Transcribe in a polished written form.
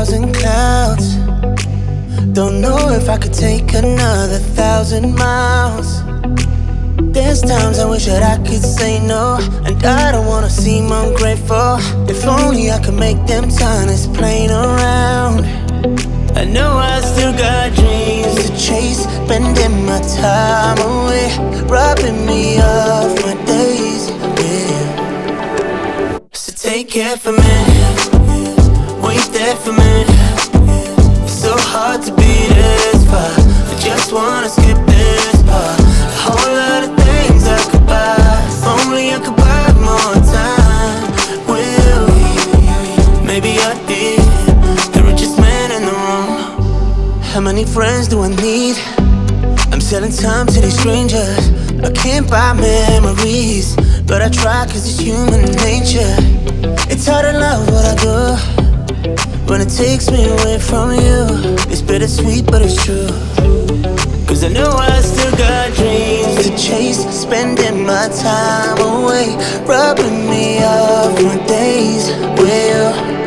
1,000 clouds. Don't know if I could take another 1,000 miles. There's times I wish that I could say no, and I don't wanna seem ungrateful. If only I could make them turn this plane around. I know I still got dreams to chase, spending my time away, robbing me of my days with you. So take it from me, wait there for me. It's so hard to be this far, I just wanna skip this part. A whole lot of things I could buy, if only I could buy more time with you. Maybe I did, the richest man in the room. How many friends do I need? I'm selling time to these strangers. I can't buy memories, but I try cause it's human nature. It's hard to love what I do when it takes me away from you. It's bittersweet but it's true, cause I know I still got dreams to chase, spending my time away, robbing me of my days with you.